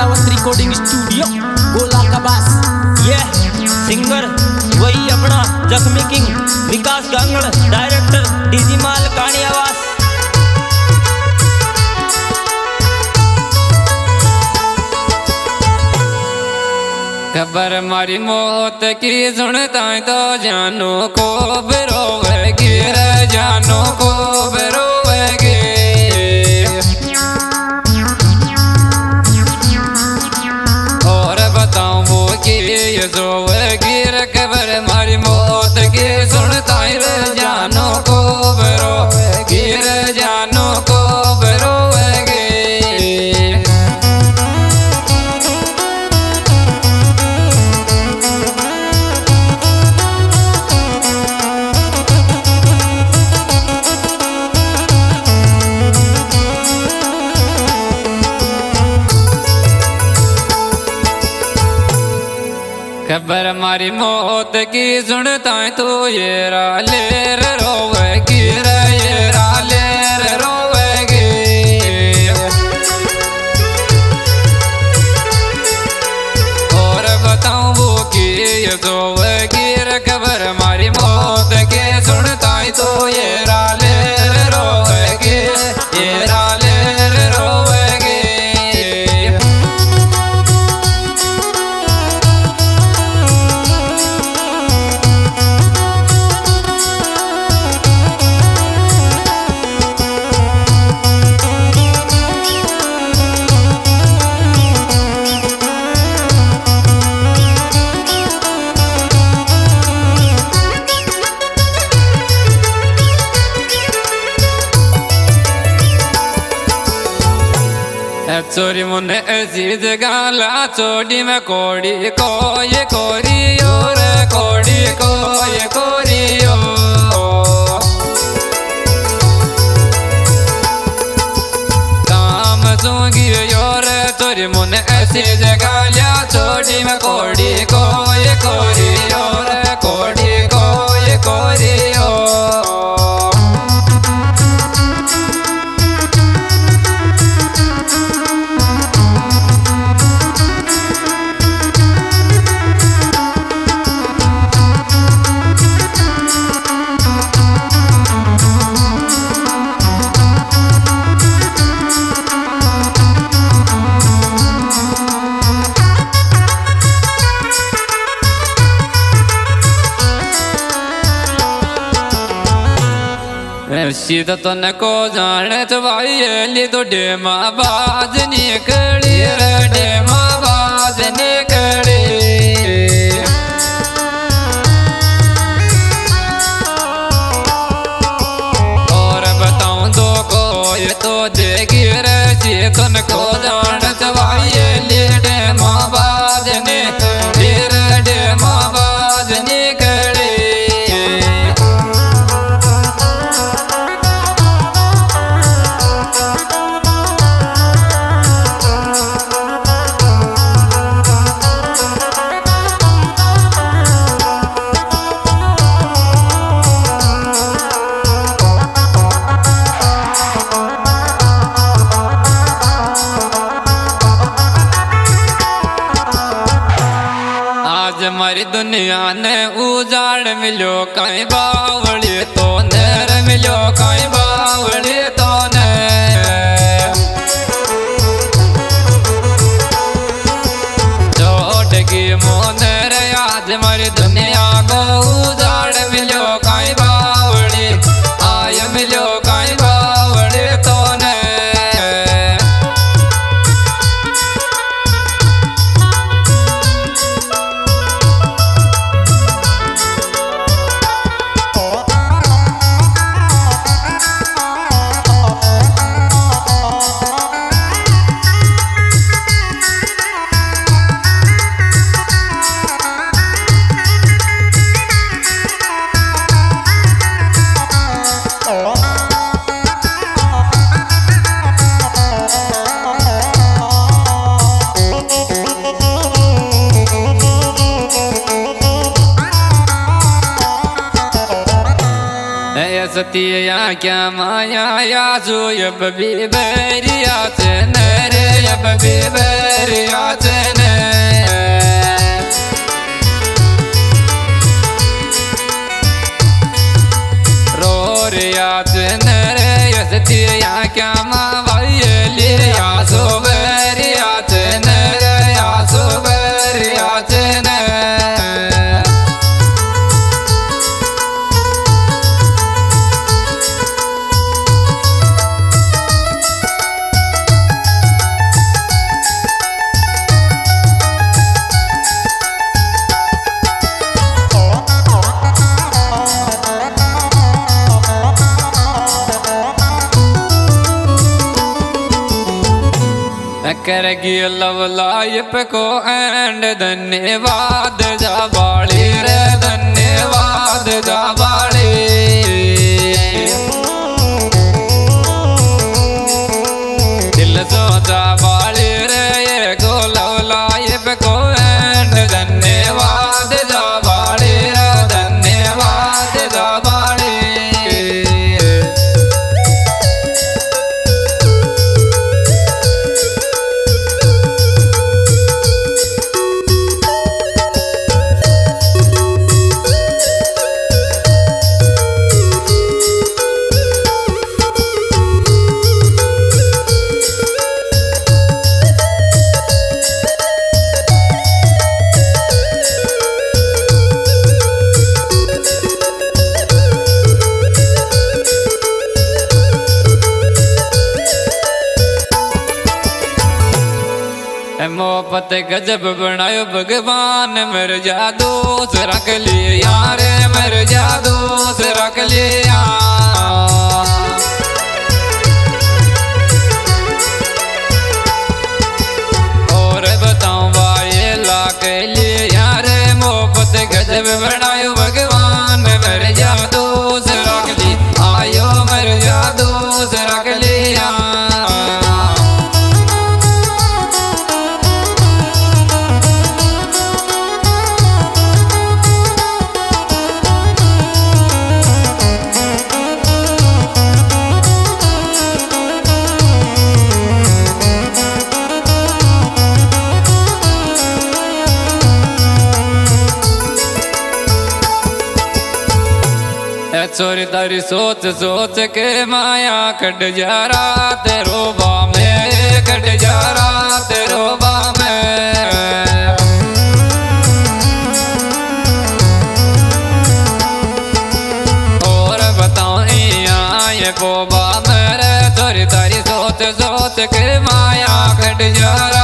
Kalawat recording studio गोला का बास। ये सिंगर वही अपना जख्मी king Vikas Gangad, director DG माल काणी आवास। खबर मारी मौत की सुनता तो जानो को रोवेगी रे, जानो को रोवेगी। और बताऊं वो कि ये रोवेगी रे, खबर मारी मौत की सुनता रे, जानो को रोवेगी रे, जानो को रोवेगी। खबर मारी मौत की सुनता तो ये रालेर रोवेगी रे, ये रालेर रोवेगी। और बताऊं वो कि ये रोवेगी रे, खबर मारी मौत की सुनता तो ये रालेर रोवेगी, ये रालेर रोवेगी। चोरी मुन्ने ऐसी जगाला चोड़ी में कोड़ी को ये कोरियो रे, कोड़ी को ये कोरियो। काम सूंगी रे, चोरी मुन्ने ऐसी जगाला चोड़ी में कोड़ी को ये कोरियो रे, कोड़ी को ये कोरियो। सीधा तो न को जाने तो भाई ली तो डेमा बाज निकली रे, डेमा बाज निकली। और बताऊं तो को ये तो देगी रे, सीधा न को जाने तो भाई ली डेमा बाज निकली रे, डेमा बाज निकली। हमारी दुनिया ने उजाड़ मिलो कहीं बावली तो नर मिलो कहीं बावली तो ने। छोड़ की मोनर आज हमारी दुनिया को उजाड़ मिलो कहीं बावली, आय मिलो कहीं बावली तो ने। सतिया क्या माया या जो अब भी बैरिया से नरे अब भी बैरिया करगी लव लाइफ को एंड धन्यवाद जाबाड़ी रे धन्यवाद जाबाड़ी दिल सो जाबाड़ी रे ये को लव लाइफ को एंड धन्यवाद जाबाड़ी रे धन्यवाद जाबाड़ी मोहब्बत गजब बनायो भगवान मेरे जादू से रख लिए यार मेरे जादू से रख लिया और बताऊं भाई ला के लिए यार मोहब्बत गजब बनायो भगवान मेरे जादू से रख ली आयो मेरे जादू से रख लिया चोरी तारी सोच सोच के माया कट जा रात रोबा में कट जा रात रोबा में और बताऊं ये बोबा मेरे चोरी तारी सोच सोच के माया कट जा